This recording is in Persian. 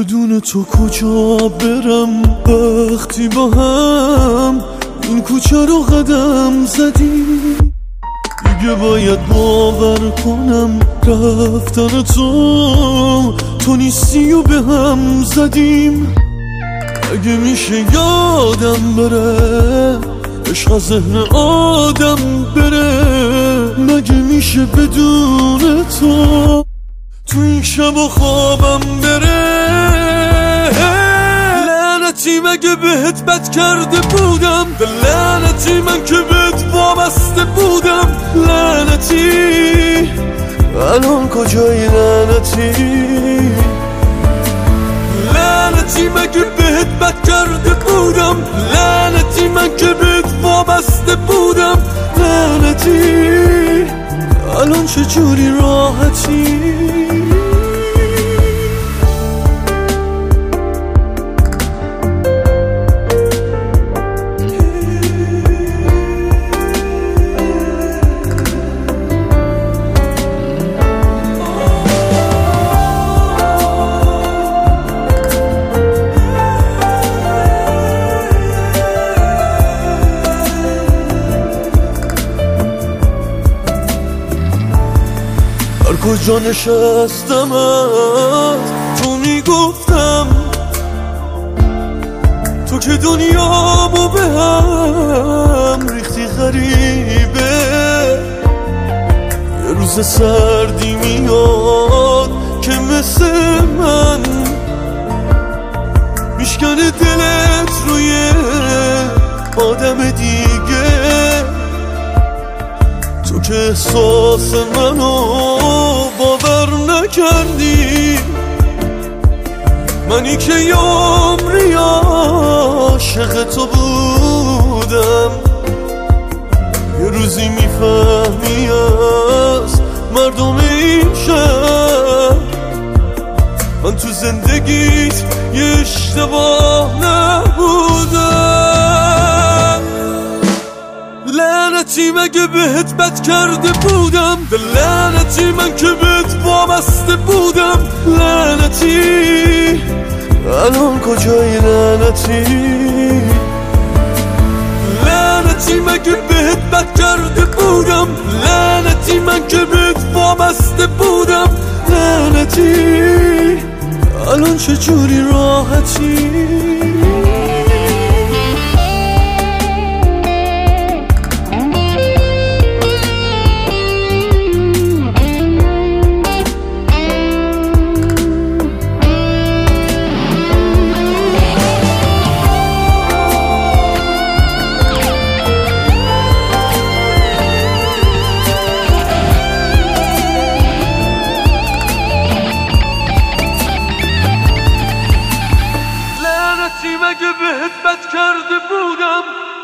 بدون تو کجا برم وقتی با هم این کوچه رو قدم زدیم؟ دیگه باید باور کنم رفتن تو نیستی و به هم زدیم. اگه میشه یادم بره عشق از ذهن آدم بره، مگه میشه بدون تو این شب و خوابم بره؟ لعنتی مگه بهت بد کرده بودم؟ لعنتی من که بهت وابسته بودم. لعنتی الان کجایی؟ لعنتی لعنتی مگه بهت بد کرده بودم؟ لعنتی من که بهت وابسته بودم. لعنتی الان چجوری راحتی؟ کجا نشستم تو میگفتم تو که دنیامو به هم ریختی غریبه. یه روز سردی میاد که مثل من میشکنه دلت روی آدم دیگه. تو که احساس منو باور نکردی، منی که یه عمری عاشق تو بودم. یه روزی میفهمی از مردم این شهر من تو زندگیت یه اشتباه نبودم. لعنتی مگه بهت بد کرده بودم؟ لعنتی من که بهت وابسته بودم. لعنتی الان کجایی؟ لعنتی لعنتی مگه بهت بد کرده بودم؟ لعنتی من که بهت وابسته بودم. لعنتی الان چجوری راحتی؟ مگه بهت بد کرده بودم؟